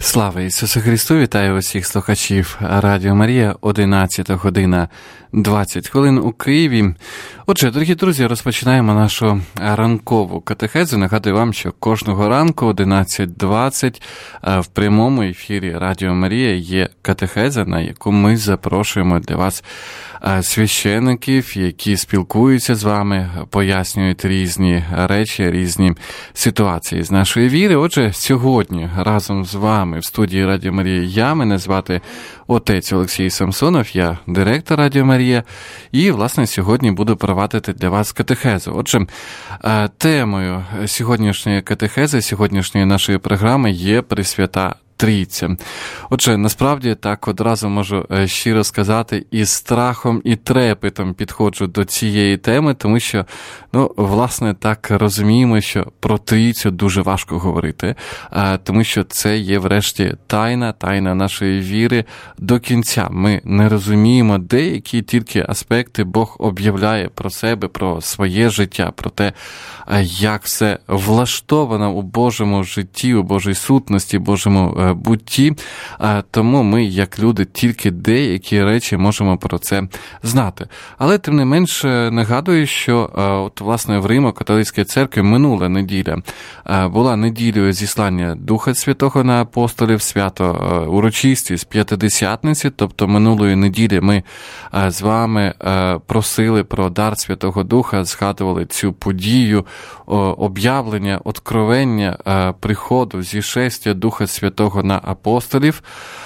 Слава Ісусу Христу! Вітаю усіх слухачів Радіо Марія, 11 година 20 хвилин у Києві. Отже, дорогі друзі, розпочинаємо нашу ранкову катехезу. Нагадую вам, що кожного ранку 11:20 в прямому ефірі Радіо Марія є катехеза, на яку ми запрошуємо для вас священиків, які спілкуються з вами, пояснюють різні речі, різні ситуації з нашої віри. Отже, сьогодні разом з вами в студії Радіо Марія мене звати отець Олексій Самсонов, я директор Радіо Марія, і, власне, сьогодні буду провадити для вас катехезу. Отже, темою сьогоднішньої катехези, сьогоднішньої нашої програми є Пресвята Трійця. Отже, насправді, так одразу можу щиро сказати, із страхом і трепетом підходжу до цієї теми, тому що, власне, так розуміємо, що про Трійцю дуже важко говорити, тому що це є, врешті, тайна нашої віри до кінця. Ми не розуміємо деякі тільки аспекти Бог об'являє про себе, про своє життя, про те, як все влаштовано у Божому житті, у Божій сутності, Божому бутті, тому ми, як люди, тільки деякі речі можемо про це знати. Але, тим не менш, нагадую, що, власне, в Римо-католицькій церкві минула неділя була неділею зіслання Духа Святого на апостолів, свято урочистість П'ятидесятниці, тобто минулої неділі ми з вами просили про дар Святого Духа, згадували цю подію об'явлення, откровення приходу, зішестя Духа Святого на апостолів.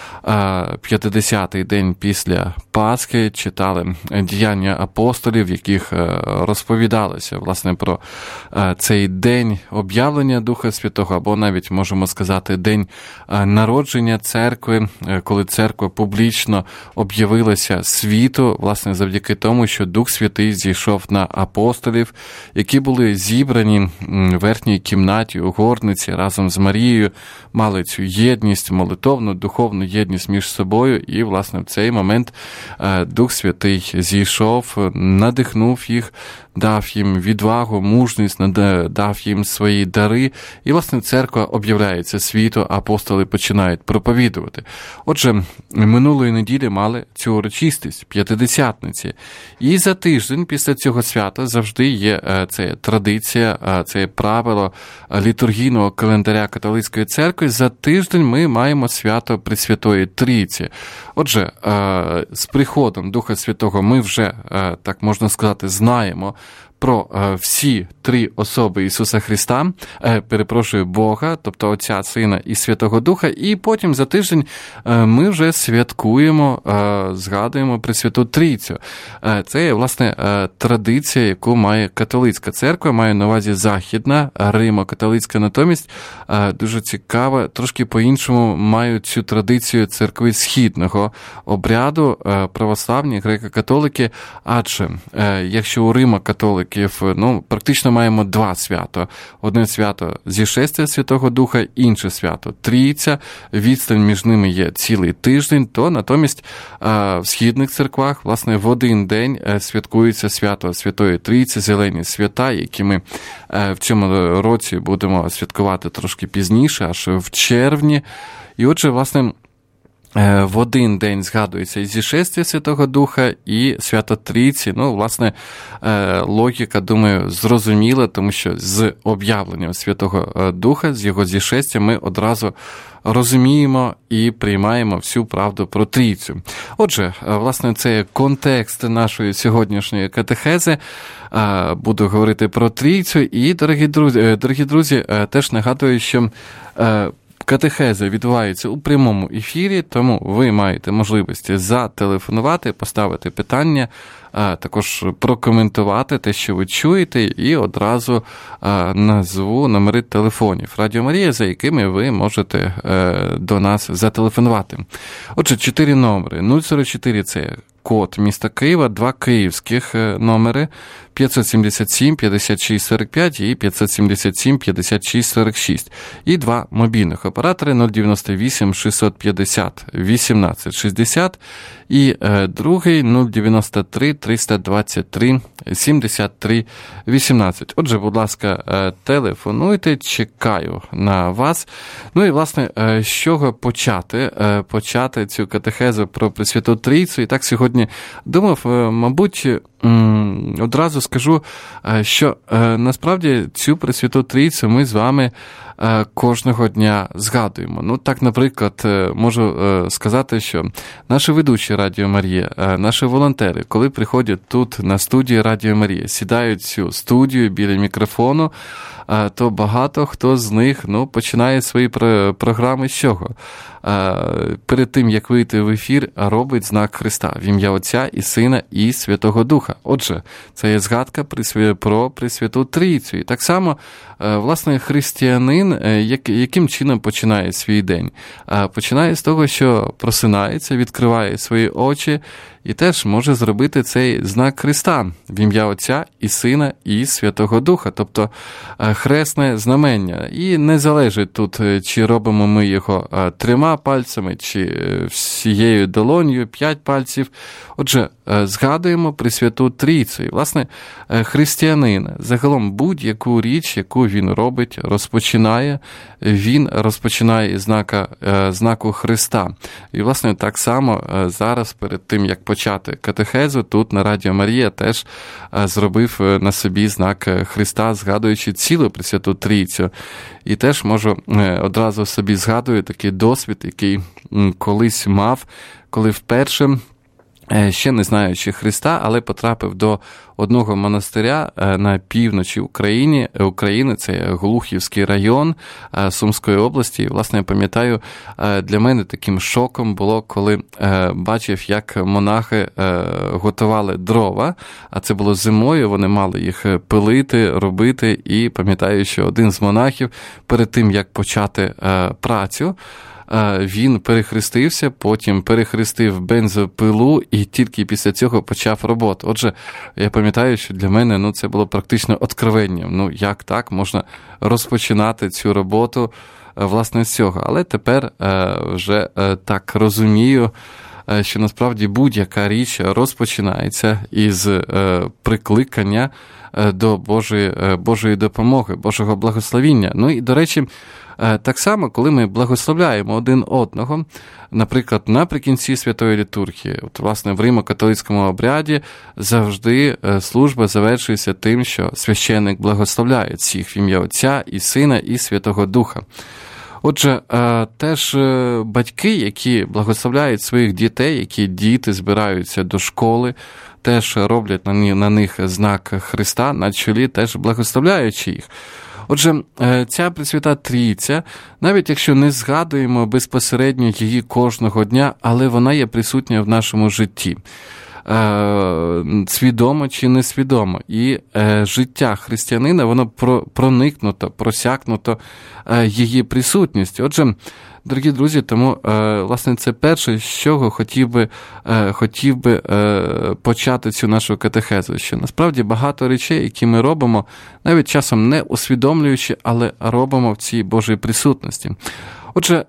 50-й день після Пасхи читали діяння апостолів, в яких розповідалося, власне, про цей день об'явлення Духа Святого, або навіть, можемо сказати, день народження церкви, коли церква публічно об'явилася світу, власне, завдяки тому, що Дух Святий зійшов на апостолів, які були зібрані в верхній кімнаті у горниці разом з Марією, мали цю єдність, молитовну, духовну єдність між собою, і, власне, в цей момент Дух Святий зійшов, надихнув їх, дав їм відвагу, мужність, дав їм свої дари, і, власне, церква об'являється світу, апостоли починають проповідувати. Отже, минулої неділі мали цю урочистість П'ятидесятниці. І за тиждень після цього свята завжди є це традиція, це правило літургійного календаря католицької церкви. За тиждень ми маємо свято Пресвятої Трійці. Отже, з приходом Духа Святого ми вже, так можна сказати, знаємо про всі три особи Ісуса Христа, Бога, тобто Отця, Сина і Святого Духа, і потім за тиждень ми вже святкуємо, згадуємо Пресвяту Трійцю. Це є, власне, традиція, яку має католицька церква, маю на увазі західна, Римо-католицька, натомість дуже цікаво, трошки по-іншому мають цю традицію церкви східного обряду, православні, греко-католики, адже якщо у Римо-католиків практично маємо два свята. Одне свято зішестя Святого Духа, інше свято Трійця. Відстань між ними є цілий тиждень, то натомість в східних церквах, власне, в один день святкується свято Святої Трійці, зелені свята, які ми в цьому році будемо святкувати трошки пізніше, аж в червні. І отже, власне, в один день згадується і зішестя Святого Духа, і свято Трійці. Власне, логіка, думаю, зрозуміла, тому що з об'явленням Святого Духа, з його зішестя, ми одразу розуміємо і приймаємо всю правду про Трійцю. Отже, власне, це є контекст нашої сьогоднішньої катехези. Буду говорити про Трійцю. І, дорогі друзі, теж нагадую, що катехези відбуваються у прямому ефірі, тому ви маєте можливість зателефонувати, поставити питання, також прокоментувати те, що ви чуєте, і одразу назву номери телефонів Радіо Марія, за якими ви можете до нас зателефонувати. Отже, 4 номери. 044 – це код міста Києва, 2 київських номери, 577 56 45 і 577 56 46. І два мобільних оператори 098 650 18 60 і другий 093 323 73 18. Отже, будь ласка, телефонуйте, чекаю на вас. Ну і, власне, з чого почати? Почати цю катехезу про Пресвяту Трійцю. І так сьогодні думав, мабуть, одразу скажу, що насправді цю Пресвяту Трійцю ми з вами кожного дня згадуємо. Ну, так, наприклад, можу сказати, що наші ведучі Радіо Марія, наші волонтери, коли приходять тут на студію Радіо Марія, сідають в цю студію біля мікрофону, то багато хто з них починає свої програми з чого? Перед тим, як вийти в ефір, робить знак Христа в ім'я Отця і Сина і Святого Духа. Отже, це є згадка про Пресвяту Трійцю. І так само, власне, християнин, яким чином починає свій день? Починає з того, що просинається, відкриває свої очі і теж може зробити цей знак Христа в ім'я Отця і Сина і Святого Духа, тобто хресне знамення. І не залежить тут, чи робимо ми його 3 пальцями, чи всією долонею, 5 пальців. Отже, згадуємо Пресвяту Трійцю. І, власне, християнин загалом будь-яку річ, яку він робить, він розпочинає із знаку Христа. І, власне, так само зараз, перед тим, як почати катехезу, тут на Радіо Марія теж зробив на собі знак Христа, згадуючи цілу Пресвяту Трійцю. І теж можу одразу собі згадую такий досвід, який колись мав, коли вперше, ще не знаючи Христа, але потрапив до одного монастиря на півночі України, це Глухівський район Сумської області. І, власне, я пам'ятаю, для мене таким шоком було, коли бачив, як монахи готували дрова, а це було зимою, вони мали їх пилити, робити, і пам'ятаю, що один з монахів перед тим, як почати працю, він перехрестився, потім перехрестив бензопилу і тільки після цього почав роботу. Отже, я пам'ятаю, що для мене це було практично откровенням. Як так можна розпочинати цю роботу, власне, з цього. Але тепер вже так розумію, що насправді будь-яка річ розпочинається із прикликання до Божої допомоги, Божого благословіння. Ну і, до речі, так само, коли ми благословляємо один одного, наприклад, наприкінці святої літургії, власне, в римо-католицькому обряді завжди служба завершується тим, що священник благословляє всіх в ім'я Отця і Сина і Святого Духа. Отже, теж батьки, які благословляють своїх дітей, які діти збираються до школи, теж роблять на них знак Христа на чолі, теж благословляючи їх. Отже, ця Пресвята Трійця, навіть якщо не згадуємо безпосередньо її кожного дня, але вона є присутня в нашому житті. Свідомо чи несвідомо. І життя християнина, воно проникнуто, просякнуто її присутністю. Отже, дорогі друзі, тому, власне, це перше, з чого хотів би почати цю нашу катехезу, що насправді багато речей, які ми робимо, навіть часом не усвідомлюючи, але робимо в цій Божій присутності. Отже,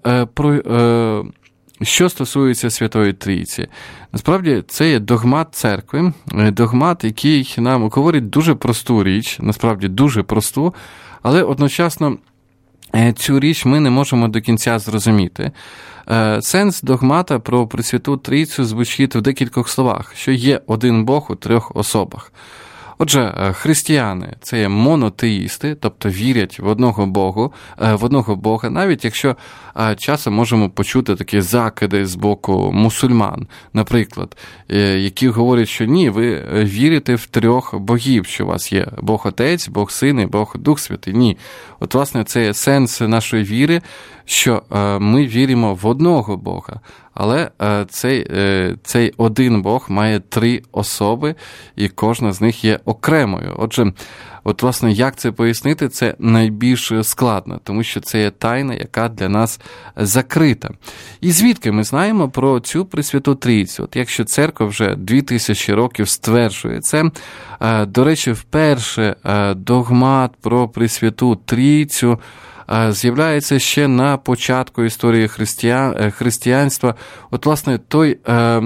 що стосується Святої Трійці, насправді це є догмат церкви, догмат, який нам говорить дуже просту річ, насправді дуже просту, але одночасно цю річ ми не можемо до кінця зрозуміти. Сенс догмата про Пресвяту Трійцю звучить в декількох словах, що є один Бог у 3 особах. Отже, християни – це є монотеїсти, тобто вірять в одного Бога, навіть якщо часом можемо почути такі закиди з боку мусульман, наприклад, які говорять, що ні, ви вірите в 3 богів, що у вас є Бог Отець, Бог Син і Бог Дух Святий. Ні. От, власне, це є сенс нашої віри, що ми віримо в одного Бога. Але цей один Бог має 3 особи, і кожна з них є окремою. Отже, власне, як це пояснити, це найбільш складно, тому що це є тайна, яка для нас закрита. І звідки ми знаємо про цю Пресвяту Трійцю? Якщо церква вже 2000 років стверджує це, до речі, вперше догмат про Пресвяту Трійцю з'являється ще на початку історії християнства. Власне, той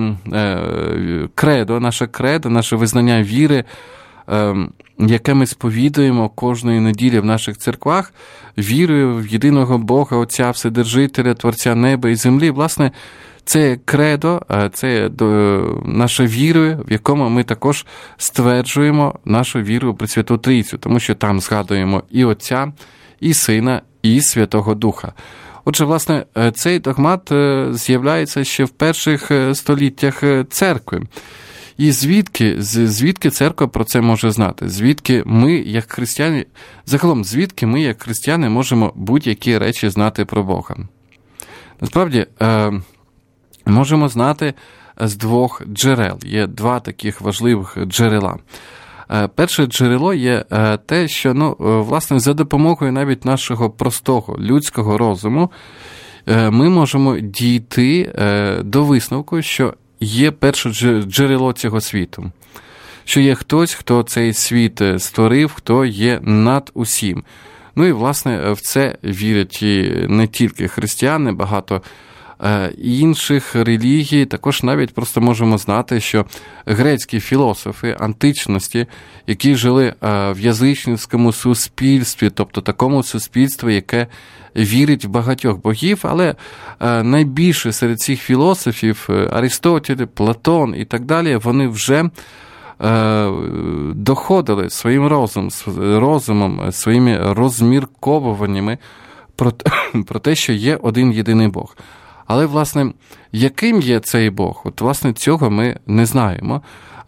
наше визнання віри, яке ми сповідуємо кожної неділі в наших церквах, вірою в єдиного Бога, Отця, Вседержителя, Творця неба і землі. Власне, це кредо, це наша віра, в якому ми також стверджуємо нашу віру у Пресвяту Трійцю, тому що там згадуємо і Отця, і Сина, і Святого Духа. Отже, власне, цей догмат з'являється ще в перших століттях церкви. І звідки церква про це може знати? Звідки ми, як християни, загалом, звідки ми, як християни, можемо будь-які речі знати про Бога? Насправді, можемо знати з двох джерел. Є два таких важливих джерела. Перше джерело є те, що, власне, за допомогою навіть нашого простого людського розуму ми можемо дійти до висновку, що є перше джерело цього світу. Що є хтось, хто цей світ створив, хто є над усім. І, власне, в це вірять і не тільки християни, багато інших релігій. Також навіть просто можемо знати, що грецькі філософи античності, які жили в язичницькому суспільстві, тобто такому суспільстві, яке вірить в багатьох богів, але найбільше серед цих філософів Аристотель, Платон і так далі, вони вже доходили своїм розумом, своїми розмірковуваннями про те, що є один єдиний Бог. Але, власне, яким є цей Бог? Власне, цього ми не знаємо,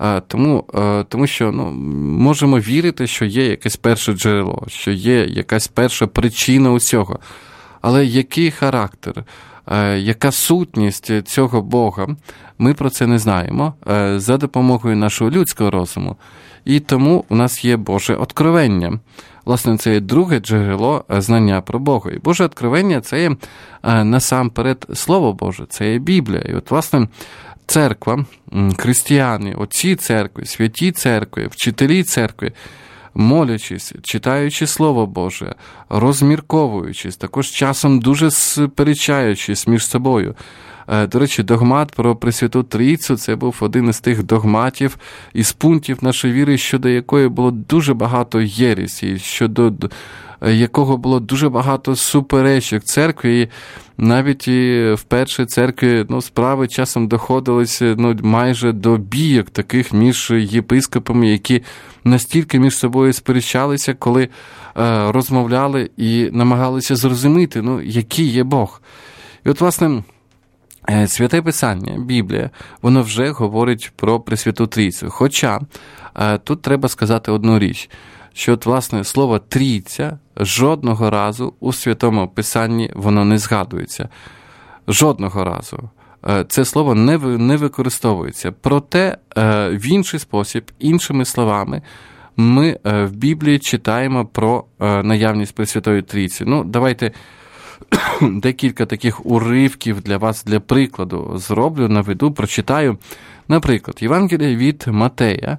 тому що можемо вірити, що є якесь перше джерело, що є якась перша причина усього. Але який характер, яка сутність цього Бога, ми про це не знаємо за допомогою нашого людського розуму. І тому у нас є Боже откровення. Власне, це є друге джерело знання про Бога. І Боже откровення – це є насамперед Слово Боже, це є Біблія. І власне, церква, християни, отці церкви, святі церкви, вчителі церкви, молячись, читаючи Слово Боже, розмірковуючись, також часом дуже сперечаючись між собою. До речі, догмат про Пресвяту Трійцю – це був один із тих догматів із пунктів нашої віри, щодо якої було дуже багато єресі, щодо якого було дуже багато суперечок церкві. І навіть і в першій церкві справи часом доходилися майже до бійок таких між єпископами, які настільки між собою сперечалися, коли розмовляли і намагалися зрозуміти, який є Бог. І власне, Святе Писання, Біблія, воно вже говорить про Пресвяту Трійцю. Хоча тут треба сказати одну річ, що власне слово «трійця» жодного разу у Святому Писанні воно не згадується. Жодного разу. Це слово не використовується. Проте в інший спосіб, іншими словами, ми в Біблії читаємо про наявність Пресвятої Трійці. Давайте декілька таких уривків для вас, для прикладу, зроблю, наведу, прочитаю. Наприклад, Євангеліє від Матея,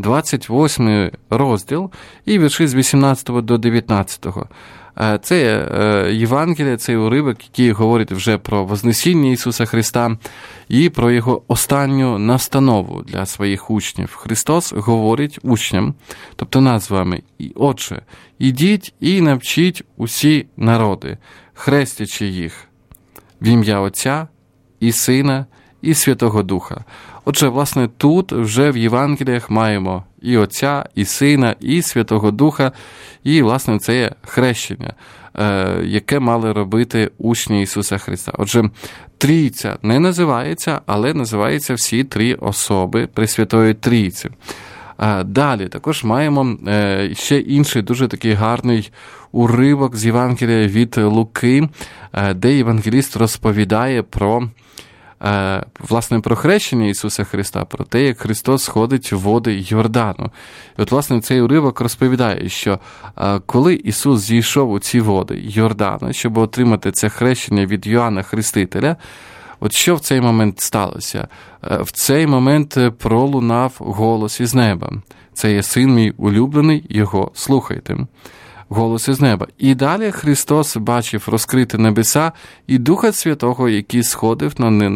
28 розділ, і вірші з 18 до 19. Це Євангеліє, цей уривок, який говорить вже про Вознесіння Ісуса Христа і про Його останню настанову для своїх учнів. Христос говорить учням, тобто нас з вами: «Отже, ідіть і навчіть усі народи, хрестячи їх в ім'я Отця і Сина і Святого Духа». Отже, власне, тут вже в Євангеліях маємо і Отця, і Сина, і Святого Духа, і, власне, це є хрещення, яке мали робити учні Ісуса Христа. Отже, Трійця не називається, але називаються всі три особи Пресвятої Трійці. Далі також маємо ще інший дуже такий гарний уривок з Євангелія від Луки, де євангеліст розповідає про власне, про хрещення Ісуса Христа, про те, як Христос сходить в води Йордану. І от, власне, цей уривок розповідає, що коли Ісус зійшов у ці води Йордану, щоб отримати це хрещення від Йоанна Хрестителя, от що в цей момент сталося? В цей момент пролунав голос із неба. Це є син мій улюблений, його слухайте. Голос із неба. І далі Христос бачив розкриті небеса і Духа Святого, який сходив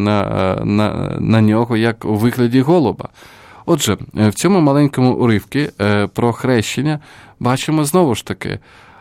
на нього, як у вигляді голуба. Отже, в цьому маленькому уривці про хрещення бачимо знову ж таки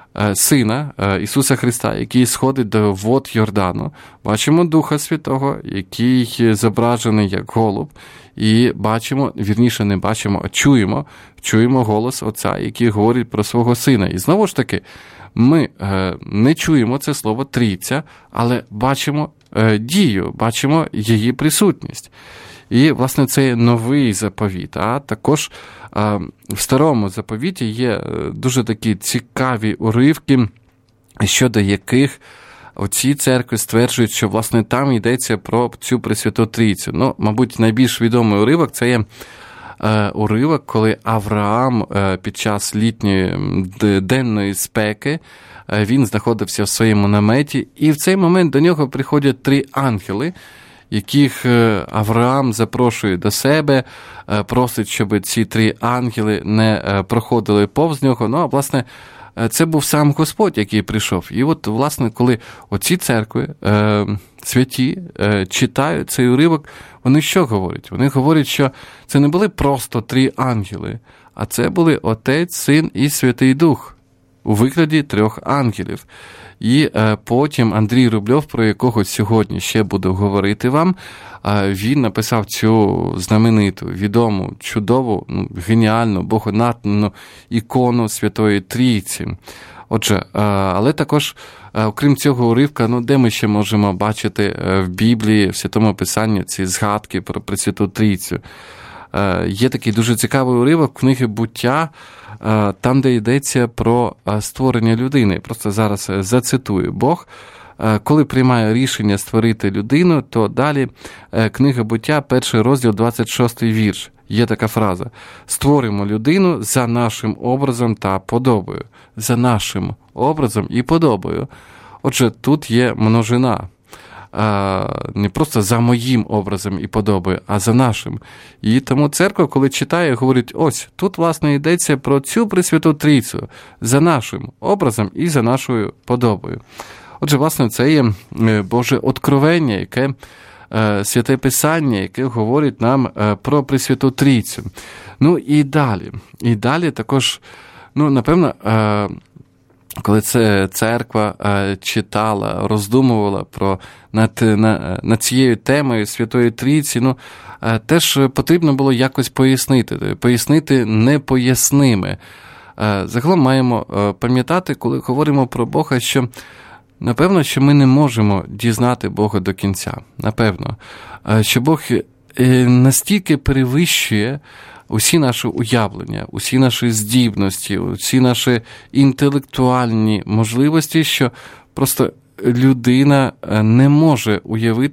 Сина Ісуса Христа, який сходить до вод Йордану. Бачимо Духа Святого, який зображений як голуб. І бачимо, вірніше не бачимо, а чуємо голос Отця, який говорить про свого Сина. І знову ж таки, ми не чуємо це слово «трійця», але бачимо дію, бачимо її присутність. І, власне, це новий заповіт. А також в старому заповіті є дуже такі цікаві уривки, щодо яких оці церкви стверджують, що, власне, там йдеться про цю Пресвяту Трійцю. Ну, мабуть, найбільш відомий уривок – це є уривок, коли Авраам під час літньої денної спеки, він знаходився в своєму наметі, і в цей момент до нього приходять 3 ангели, яких Авраам запрошує до себе, просить, щоб ці 3 ангели не проходили повз нього. Ну, а, власне, це був сам Господь, який прийшов. І от, власне, коли оці церкви святі читають цей уривок, вони що говорять? Вони говорять, що це не були просто 3 ангели, а це були Отець, Син і Святий Дух у вигляді 3 ангелів. І потім Андрій Рубльов, про якого сьогодні ще буду говорити вам, він написав цю знамениту, відому, чудову, геніальну, богонатхнену ікону Святої Трійці. Отже, але також, окрім цього уривка, де ми ще можемо бачити в Біблії, в Святому Писанні ці згадки про Пресвяту Трійцю? Є такий дуже цікавий уривок книги «Буття», там, де йдеться про створення людини. Просто зараз зацитую. Бог, коли приймає рішення створити людину, то далі книга «Буття», 1 розділ, 26 вірш. Є така фраза. «Створимо людину за нашим образом та подобою». За нашим образом і подобою. Отже, тут є множина. Не просто за моїм образом і подобою, а за нашим. І тому церква, коли читає, говорить, ось, тут, власне, йдеться про цю Пресвяту Трійцю, за нашим образом і за нашою подобою. Отже, власне, це є Боже откровення, яке Святе Писання, яке говорить нам про Пресвяту Трійцю. Ну і далі. І далі також, напевно, коли церква читала, роздумувала над цією темою Святої Трійці, теж потрібно було якось пояснити непоясниме. Загалом маємо пам'ятати, коли говоримо про Бога, що, напевно, що ми не можемо дізнати Бога до кінця. Напевно, що Бог настільки перевищує усі наші уявлення, усі наші здібності, усі наші інтелектуальні можливості, що просто людина не може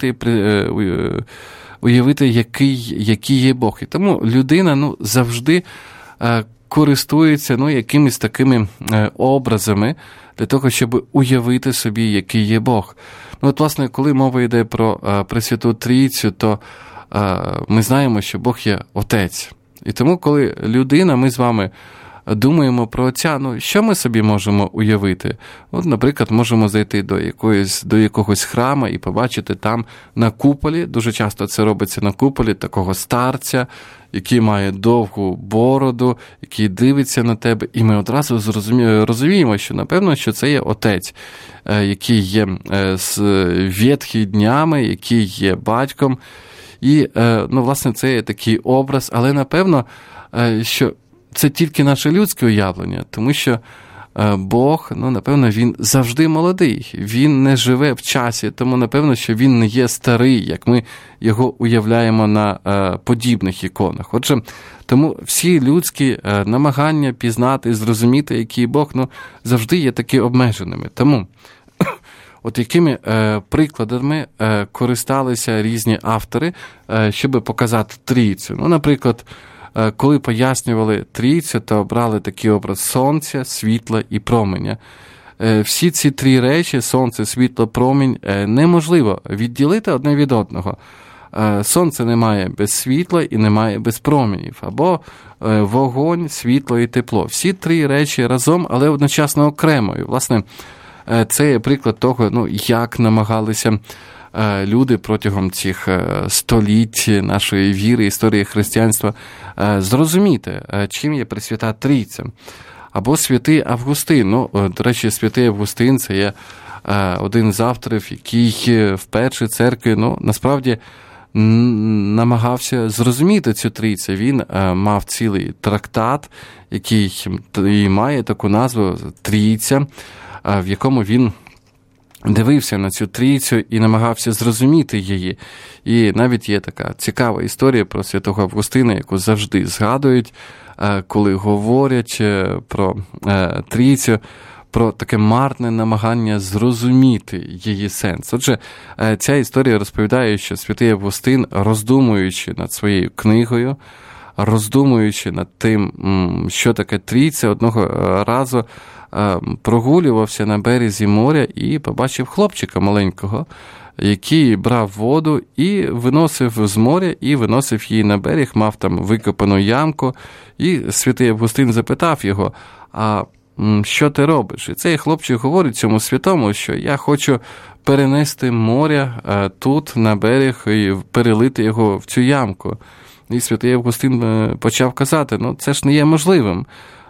уявити, який є Бог. І тому людина завжди користується якимись такими образами для того, щоб уявити собі, який є Бог. От, власне, коли мова йде про Пресвяту Трійцю, то ми знаємо, що Бог є Отець. І тому, коли людина, ми з вами думаємо про Отця, що ми собі можемо уявити? От, наприклад, можемо зайти до якогось храму і побачити там на куполі, дуже часто це робиться на куполі, такого старця, який має довгу бороду, який дивиться на тебе, і ми одразу розуміємо, що, напевно, що це є Отець, який є з ветхими днями, який є батьком. І, власне, це є такий образ, але, напевно, що це тільки наше людське уявлення, тому що Бог, напевно, він завжди молодий, він не живе в часі, тому, напевно, що він не є старий, як ми його уявляємо на подібних іконах. Отже, тому всі людські намагання пізнати, зрозуміти, який Бог, завжди є таки обмеженими. Тому От якими прикладами користалися різні автори, щоб показати трійцю. Ну, наприклад, коли пояснювали трійцю, то обрали такий образ сонця, світла і променя. Всі ці три речі, сонце, світло, промінь, неможливо відділити одне від одного. Сонце немає без світла і немає без променів. Або вогонь, світло і тепло. Всі три речі разом, але одночасно окремо. І, власне, це є приклад того, як намагалися люди протягом цих століть нашої віри, історії християнства зрозуміти, чим є Пресвята Трійця. Або святий Августин. До речі, святий Августин – це є один з авторів, який вперше церкві, насправді, намагався зрозуміти цю трійцю. Він мав цілий трактат, який і має таку назву «Трійця», в якому він дивився на цю трійцю і намагався зрозуміти її. І навіть є така цікава історія про святого Августина, яку завжди згадують, коли говорять про трійцю, про таке марне намагання зрозуміти її сенс. Отже, ця історія розповідає, що святий Августин, роздумуючи над своєю книгою, роздумуючи над тим, що таке трійця, одного разу прогулювався на березі моря і побачив хлопчика маленького, який брав воду і виносив з моря, і виносив її на берег, мав там викопану ямку, і святий Августин запитав його, а що ти робиш? І цей хлопчик говорить цьому святому, що я хочу перенести моря тут на берег і перелити його в цю ямку. І святий Августин почав казати, це ж не є можливим.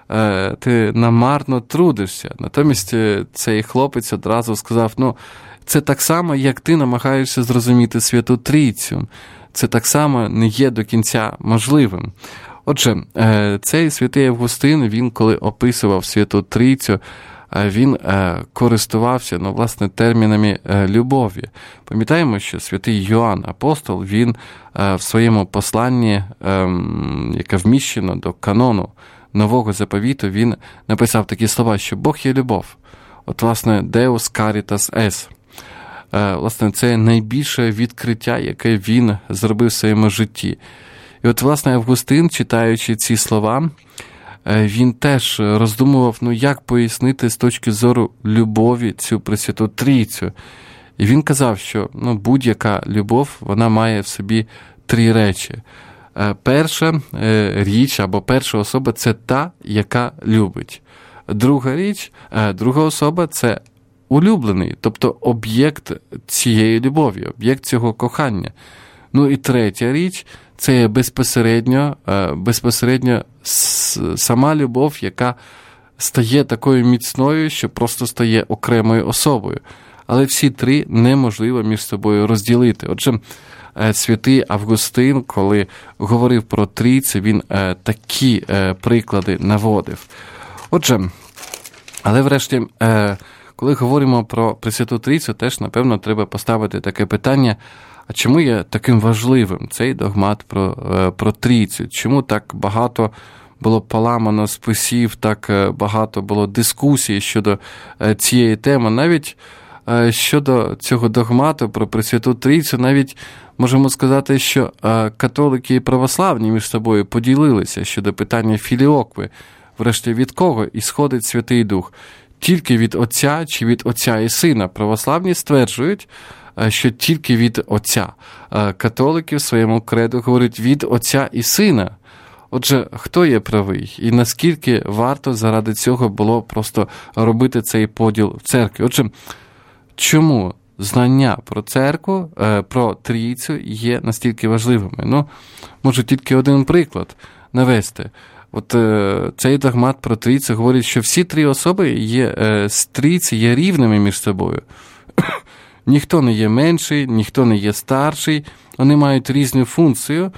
Ти намарно трудишся. Натомість цей хлопець одразу сказав, це так само, як ти намагаєшся зрозуміти Святу Трійцю. Це так само не є до кінця можливим. Отже, цей святий Августин, він коли описував Святу Трійцю, він користувався, власне, термінами любові. Пам'ятаємо, що святий Йоанн Апостол, він в своєму посланні, яке вміщено до канону Нового Заповіту, він написав такі слова, що Бог є любов. От, власне, Deus Caritas Est. Власне, це найбільше відкриття, яке він зробив в своєму житті. І от, власне, Августин, читаючи ці слова, він теж роздумував, як пояснити з точки зору любові цю Пресвяту Трійцю. І він казав, що будь-яка любов, вона має в собі три речі. Перша річ або перша особа – це та, яка любить. Друга особа – це улюблений, тобто об'єкт цієї любові, об'єкт цього кохання. І третя річ – це безпосередньо сама любов, яка стає такою міцною, що просто стає окремою особою. Але всі три неможливо між собою розділити. Отже, святий Августин, коли говорив про трійцю, він такі приклади наводив. Отже, але врешті, коли говоримо про Пресвяту Трійцю, теж, напевно, треба поставити таке питання, а чому є таким важливим цей догмат про Трійцю? Чому так багато було поламано списів, так багато було дискусій щодо цієї теми? Навіть щодо цього догмату про Пресвяту Трійцю, навіть можемо сказати, що католики і православні між собою поділилися щодо питання філіокви. Врешті, від кого ісходить Святий Дух? Тільки від Отця чи від Отця і Сина? Православні стверджують, що тільки від Отця. Католики в своєму кредо говорять від Отця і Сина. Отже, хто є правий? І наскільки варто заради цього було просто робити цей поділ в церкві? Отже, чому знання про церкву, про Трійцю є настільки важливими? Можу тільки один приклад навести. От цей догмат про Трійцю говорить, що всі три особи з Трійці є рівними між собою. Ніхто не є менший, ніхто не є старший, вони мають різну функцію,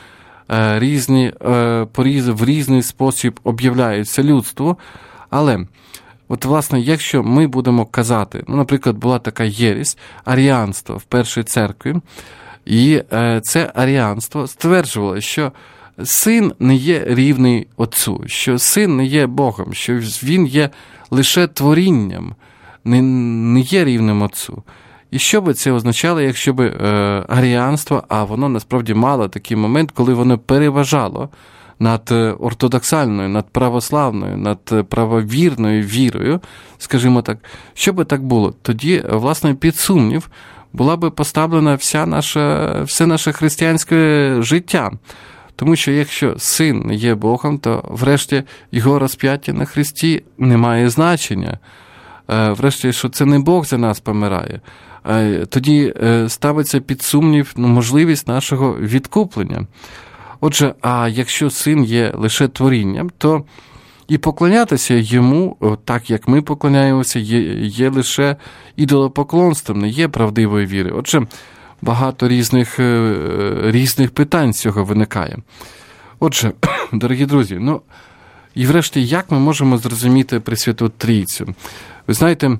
в різний спосіб об'являються людству, але от, власне, якщо ми будемо казати, наприклад, була така єресь, аріанство в першій церкві, і це аріанство стверджувало, що син не є рівний Отцу, що син не є Богом, що він є лише творінням, не є рівним Отцу. І що би це означало, якщо б аріанство, а воно насправді мало такий момент, коли воно переважало над ортодоксальною, над православною, над правовірною вірою, скажімо так, що би так було? Тоді, власне, під сумнів була би поставлена все наше християнське життя. Тому що якщо син є Богом, то врешті його розп'яття на хресті не має значення. Врешті, що це не Бог за нас помирає. Тоді ставиться під сумнів можливість нашого відкуплення. Отже, а якщо син є лише творінням, то і поклонятися йому, так як ми поклоняємося, є лише ідолопоклонством, не є правдивої віри. Отже, багато різних питань з цього виникає. Отже, дорогі друзі, і врешті, як ми можемо зрозуміти Пресвяту Трійцю? Ви знаєте,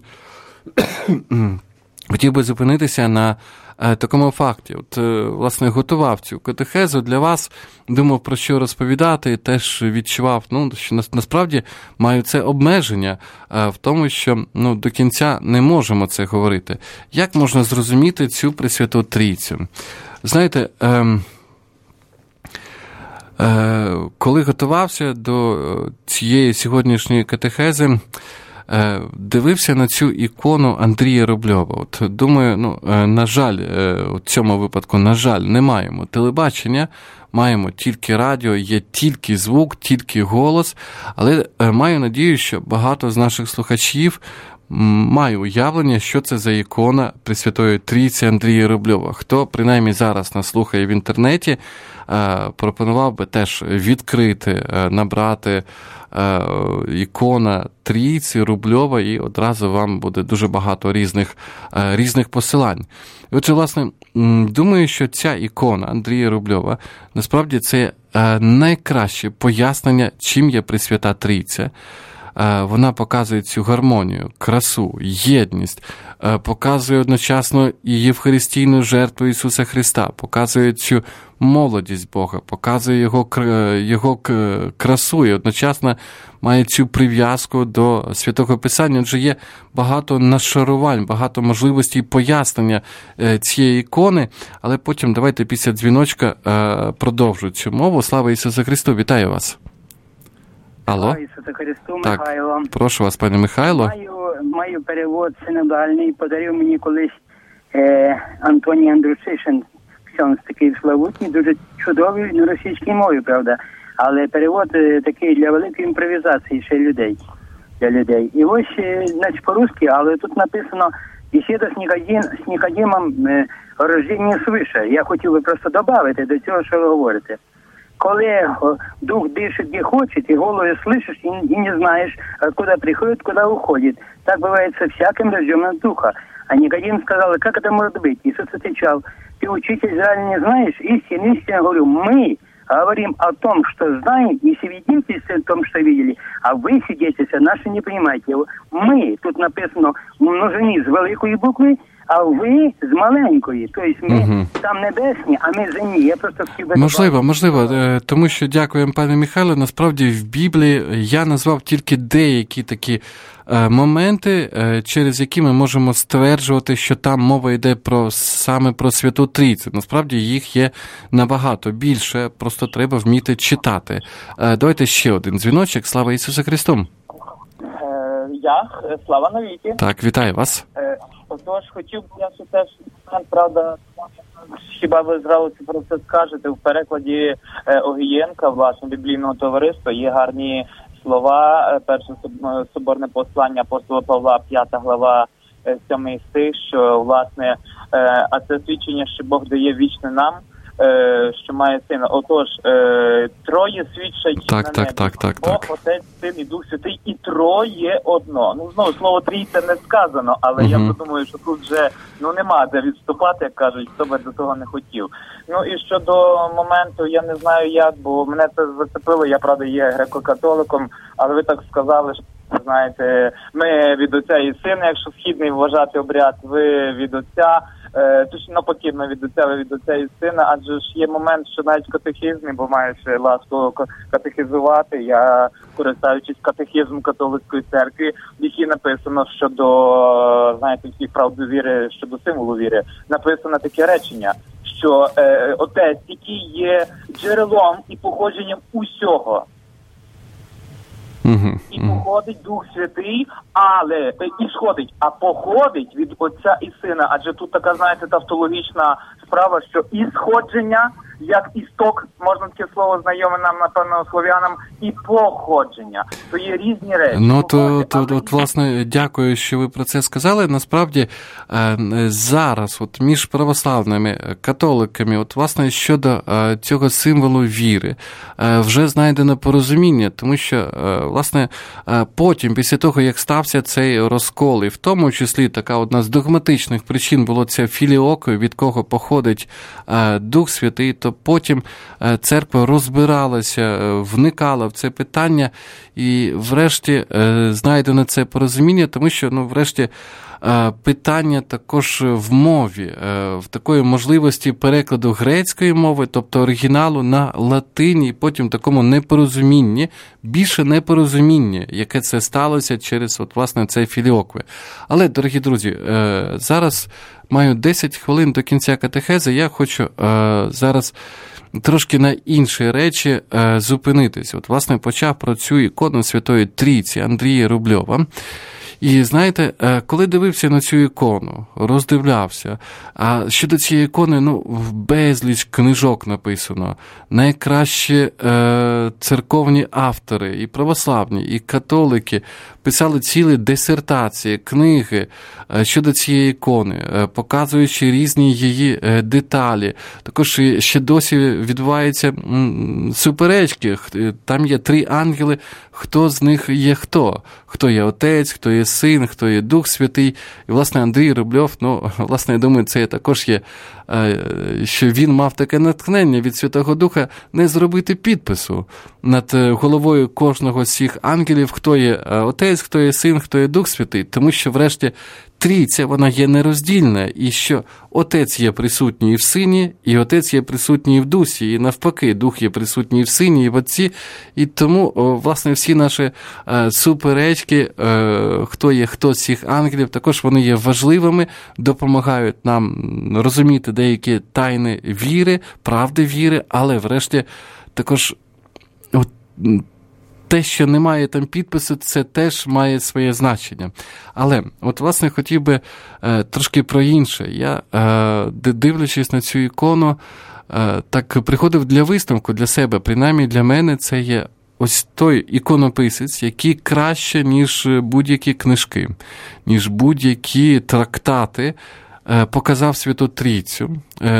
хотів би зупинитися на такому факті. Власне, готував цю катехезу для вас, думав, про що розповідати, і теж відчував, що насправді маю це обмеження в тому, що до кінця не можемо це говорити. Як можна зрозуміти цю Пресвяту Трійцю? Знаєте, коли готувався до цієї сьогоднішньої катехези, дивився на цю ікону Андрія Рубльова. Думаю, на жаль, у цьому випадку, на жаль, не маємо телебачення, маємо тільки радіо, є тільки звук, тільки голос, але маю надію, що багато з наших слухачів має уявлення, що це за ікона Пресвятої Трійці Андрія Рубльова. Хто, принаймні, зараз нас слухає в інтернеті, пропонував би теж відкрити, набрати ікона Трійці Рубльова, і одразу вам буде дуже багато різних посилань. І отже, власне, думаю, що ця ікона Андрія Рубльова насправді це найкраще пояснення, чим є Пресвята Трійця. Вона показує цю гармонію, красу, єдність, показує одночасно і євхаристійну жертву Ісуса Христа, показує цю молодість Бога, показує Його красу і одночасно має цю прив'язку до Святого Писання. Отже, є багато нашарувань, багато можливостей пояснення цієї ікони, але потім давайте після дзвіночка продовжу цю мову. Слава Ісусу Христу! Вітаю вас! Алло? Слава Ісусу Христу, Михайло. Так, прошу вас, пане Михайло. Маю перевод синодальний, подарив мені колись Антоній Андрусишин, ксьонз такий славутній, дуже чудовий, на російській мові, правда, але перевод такий для великої імпровізації ще для людей. І ось, значить, по-русски, але тут написано «Бесіда з Нікодимом о рожденні свише». Я хотів би просто додати до цього, що ви говорите. Коли дух дышит где хочет, и голову слышишь, и не знаешь, куда приходит, куда уходит. Так бывает со всяким рожденным духа. А Никодим сказал, как это может быть? Иисус отвечал, ты, учитель, реально не знаешь? Истинно говорю, мы говорим о том, что знаем, и свидетельствуем о том, что видели, а вы свидетельства наши не понимаете. Мы, тут написано в множині з великої букви, а ви з маленької. Тобто ми там небесні, а ми земні. Я просто хотів би... Можливо. Тому що, дякуємо, пане Михайло, насправді в Біблії я назвав тільки деякі такі моменти, через які ми можемо стверджувати, що там мова йде саме про Святу Трійцю. Насправді їх є набагато більше, просто треба вміти читати. Давайте ще один дзвіночок. Слава Ісусу Христу! Слава навіки! Так, вітаю вас! Отож, хотів би я ще теж, правда, хіба ви зразу про це скажете, в перекладі Огієнка, власне, біблійного товариства, є гарні слова, перше соборне послання апостола Павла, 5 глава, 7 стих, що, власне, а це свідчення, що Бог дає вічне нам, що має сина. Отож, троє свідчать на небі. Бог, Отець, Син і Дух Святий, і троє одно. Знову, слово трійця не сказано, але я подумаю, що тут вже, нема де відступати, як кажуть, хто би до того не хотів. І щодо моменту, я не знаю як, бо мене це зацепило, я, правда, є греко-католиком, але ви так сказали, що, знаєте, ми від Отця і Сина, якщо східний вважати обряд, ви від Отця, точно навпаки, від Отця і Сина, адже ж є момент, що навіть в катехизмі, бо маєш ласку катехизувати, я, користуючись катехизмом католицької церкви, в якій написано щодо, знаєте, всіх прав до віри, щодо символу віри, написано таке речення, що Отець, який є джерелом і походженням усього, і походить Дух Святий, але і сходить, а походить від Отця і Сина. Адже тут така, знаєте, тавтологічна справа, що і сходження, як істок, можна таке слово знайоме нам, напевно, слов'янам, і походження. То є різні речі. Ну, от, власне, дякую, що ви про це сказали. Насправді, зараз, от між православними католиками, от, власне, щодо цього символу віри, вже знайдено порозуміння, тому що, власне, потім, після того, як стався цей розкол, і в тому числі така одна з догматичних причин було це філіоке, від кого походить Дух Святий, то потім церква розбиралася, вникала в це питання, і врешті знайдено це порозуміння, тому що, врешті, питання також в мові, в такої можливості перекладу грецької мови, тобто оригіналу на латині, і потім такому непорозумінні, більше непорозуміння, яке це сталося через, от, власне, цей філіокве. Але, дорогі друзі, зараз маю 10 хвилин до кінця катехези, я хочу зараз трошки на інші речі зупинитись. От, власне, почав про цю ікону Святої Трійці Андрія Рубльова. І, знаєте, коли дивився на цю ікону, роздивлявся, а щодо цієї ікони, в безліч книжок написано, найкращі церковні автори, і православні, і католики, писали цілі дисертації, книги щодо цієї ікони, показуючи різні її деталі. Також ще досі відбуваються суперечки. Там є 3 ангели, хто з них є хто. Хто є Отець, хто є Син, хто є Дух Святий. І, власне, Андрій Рубльов, власне, я думаю, це також є, що він мав таке натхнення від Святого Духа не зробити підпису над головою кожного з цих ангелів, хто є Отець, хто є Син, хто є Дух Святий. Тому що, врешті, Трійця, вона є нероздільна, і що Отець є присутній і в Сині, і Отець є присутній і в Дусі, і навпаки, Дух є присутній і в Сині, і в Отці. І тому, власне, всі наші суперечки, хто є хто з цих ангелів, також вони є важливими, допомагають нам розуміти деякі тайни віри, правди віри, але, врешті, також те, що немає там підпису, це теж має своє значення. Але, от, власне, хотів би трошки про інше. Я, дивлячись на цю ікону, так приходив для висновку для себе, принаймні для мене це є ось той іконописець, який краще, ніж будь-які книжки, ніж будь-які трактати, показав Святу Трійцю.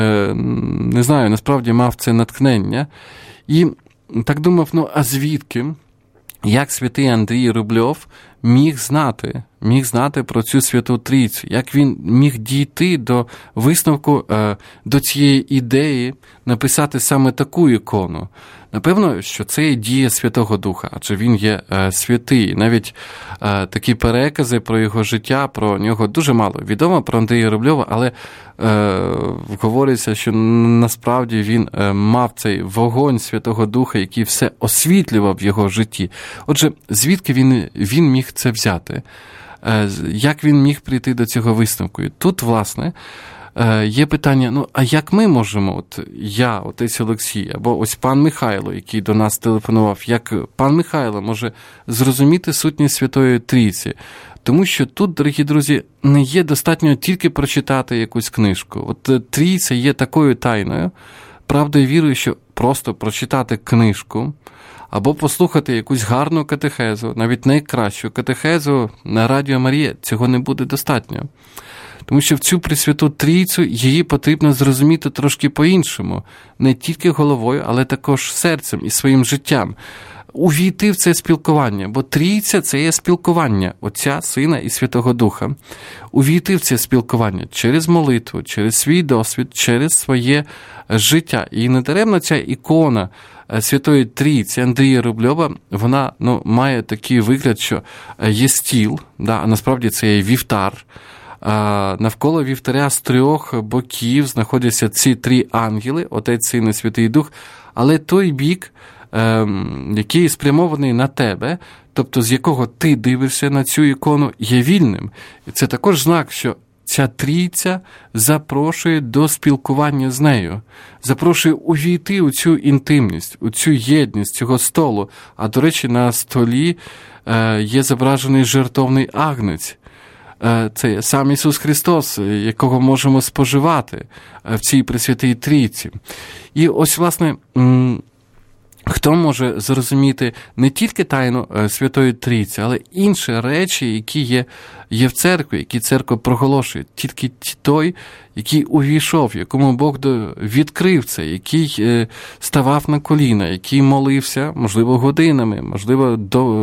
Не знаю, насправді мав це натхнення. І так думав, а звідки? Як святий Андрій Рубльов міг знати про цю Святу Трійцю, як він міг дійти до висновку, до цієї ідеї написати саме таку ікону. Напевно, що це є дія Святого Духа, адже він є святий. Навіть такі перекази про його життя, про нього дуже мало відомо, про Андрія Рубльова, але говориться, що насправді він мав цей вогонь Святого Духа, який все освітлював в його житті. Отже, звідки він міг це взяти? Як він міг прийти до цього висновку? І тут, власне, є питання, а як ми можемо, отець Олексій, або ось пан Михайло, який до нас телефонував, як пан Михайло може зрозуміти сутність Святої Трійці? Тому що тут, дорогі друзі, не є достатньо тільки прочитати якусь книжку. От Трійця є такою тайною, правдою вірою, що просто прочитати книжку, або послухати якусь гарну катехезу, навіть найкращу катехезу на Радіо Марія, цього не буде достатньо. Тому що в цю Пресвяту Трійцю її потрібно зрозуміти трошки по-іншому. Не тільки головою, але також серцем і своїм життям. Увійти в це спілкування, бо Трійця – це є спілкування Отця, Сина і Святого Духа. Увійти в це спілкування через молитву, через свій досвід, через своє життя. І недаремно ця ікона Святої Трійці Андрія Рубльова, вона має такий вигляд, що є стіл, а насправді це є вівтар, навколо вівтаря з 3 боків знаходяться ці 3 ангели, Отець, Син і Святий Дух, але той бік, який спрямований на тебе, тобто з якого ти дивишся на цю ікону, є вільним. І це також знак, що ця трійця запрошує до спілкування з нею, запрошує увійти у цю інтимність, у цю єдність цього столу. А, до речі, на столі є зображений жертовний агнець. Це сам Ісус Христос, якого можемо споживати в цій Пресвятій Трійці. І ось, власне, хто може зрозуміти не тільки тайну Святої Трійці, але інші речі, які є в церкві, які церква проголошує. Тільки той, який увійшов, якому Бог відкрив це, який ставав на коліна, який молився, можливо, годинами, можливо,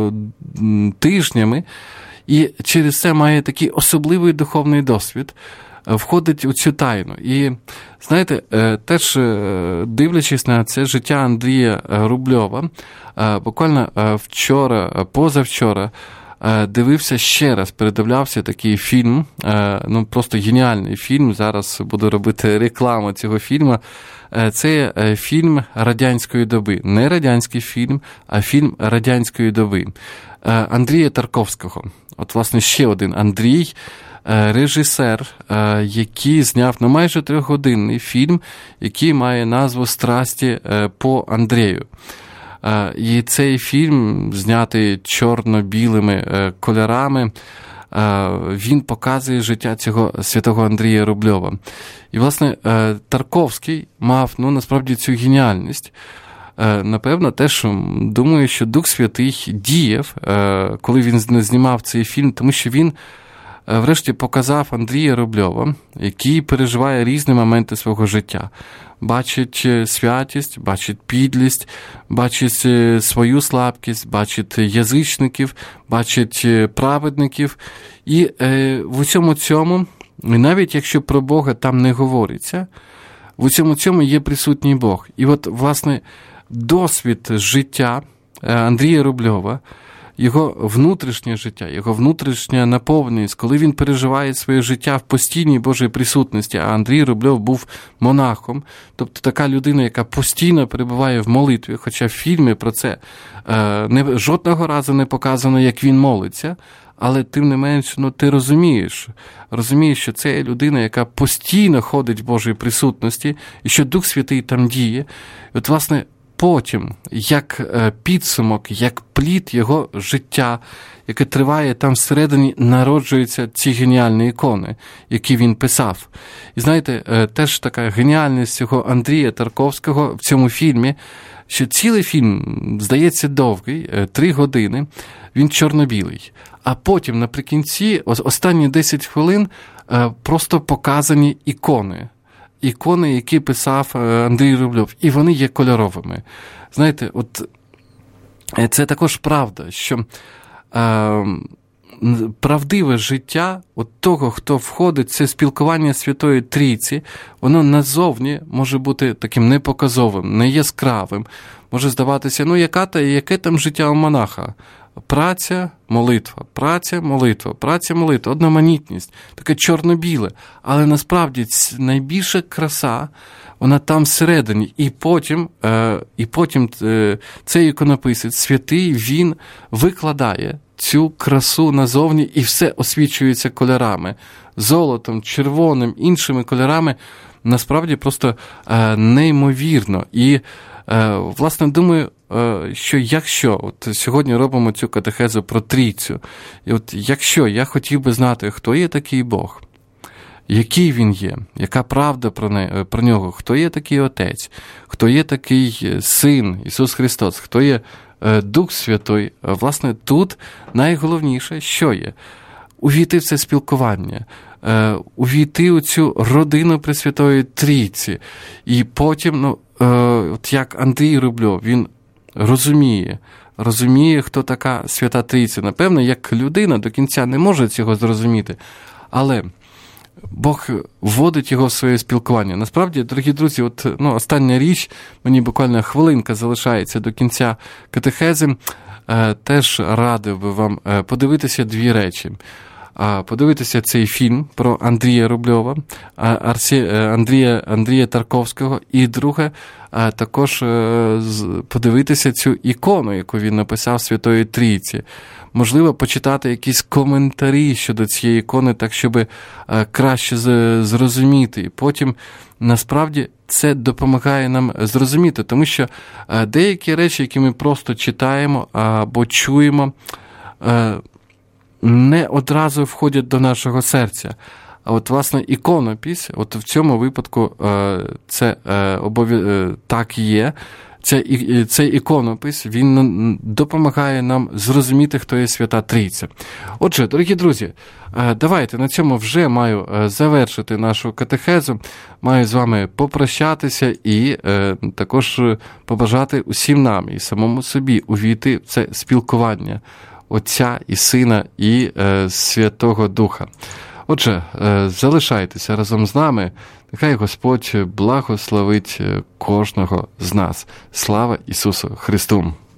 тижнями, і через це має такий особливий духовний досвід, входить у цю тайну. І, знаєте, теж дивлячись на це життя Андрія Рубльова, буквально позавчора, дивився ще раз, передивлявся такий фільм, просто геніальний фільм, зараз буду робити рекламу цього фільму. Це фільм радянської доби. Не радянський фільм, а фільм радянської доби. Андрія Тарковського. От, власне, ще один Андрій, режисер, який зняв майже 3-годинний фільм, який має назву «Страсті по Андрею». І цей фільм, знятий чорно-білими кольорами, він показує життя цього святого Андрія Рубльова. І, власне, Тарковський мав, насправді, цю геніальність. Напевно, теж думаю, що Дух Святий діяв, коли він знімав цей фільм, тому що він врешті показав Андрія Рубльова, який переживає різні моменти свого життя. Бачить святість, бачить підлість, бачить свою слабкість, бачить язичників, бачить праведників. І в усьому цьому, навіть якщо про Бога там не говориться, в усьому цьому є присутній Бог. І от, власне, досвід життя Андрія Рубльова, його внутрішнє життя, його внутрішня наповненість, коли він переживає своє життя в постійній Божій присутності, а Андрій Рубльов був монахом, тобто така людина, яка постійно перебуває в молитві, хоча в фільмі про це жодного разу не показано, як він молиться, але тим не менш, ти розумієш, що це є людина, яка постійно ходить в Божій присутності, і що Дух Святий там діє. І от, власне, потім, як підсумок, як плід його життя, яке триває там всередині, народжуються ці геніальні ікони, які він писав. І знаєте, теж така геніальність цього Андрія Тарковського в цьому фільмі, що цілий фільм, здається, довгий, 3 години, він чорно-білий. А потім наприкінці, останні 10 хвилин, просто показані ікони. Ікони, які писав Андрій Рубльов, і вони є кольоровими. Знаєте, от це також правда, що правдиве життя от того, хто входить в це спілкування Святої Трійці, воно назовні може бути таким непоказовим, неяскравим. Може здаватися, яке там життя у монаха? Праця, молитва, праця, молитва, праця, молитва, одноманітність, таке чорно-біле. Але насправді найбільша краса, вона там всередині. І потім цей іконописець, святий, він викладає цю красу назовні, і все освічується кольорами. Золотом, червоним, іншими кольорами. Насправді просто неймовірно. І, власне, думаю, що якщо, от сьогодні робимо цю катехезу про Трійцю, і от якщо я хотів би знати, хто є такий Бог, який він є, яка правда про нього, хто є такий Отець, хто є такий Син, Ісус Христос, хто є Дух Святий, власне, тут найголовніше, що є? Увійти в це спілкування, увійти у цю родину Пресвятої Трійці. І потім, от як Андрій Рубльов, він розуміє, хто така Свята Трійця. Напевно, як людина до кінця не може цього зрозуміти, але Бог вводить його в своє спілкування. Насправді, дорогі друзі, остання річ, мені буквально хвилинка залишається до кінця катехези, теж радив би вам подивитися 2 речі. подивитися цей фільм про Андрія Рубльова, Андрія Тарковського, і друге, також подивитися цю ікону, яку він написав Святої Трійці. Можливо, почитати якісь коментарі щодо цієї ікони, так, щоб краще зрозуміти. І потім, насправді, це допомагає нам зрозуміти, тому що деякі речі, які ми просто читаємо або чуємо, не одразу входять до нашого серця. А от, власне, іконопис, от в цьому випадку це так є. Цей іконопис, він допомагає нам зрозуміти, хто є Свята Трійця. Отже, дорогі друзі, давайте на цьому вже маю завершити нашу катехезу. Маю з вами попрощатися і також побажати усім нам і самому собі увійти в це спілкування Отця і Сина і Святого Духа. Отже, залишайтеся разом з нами. Нехай Господь благословить кожного з нас. Слава Ісусу Христу!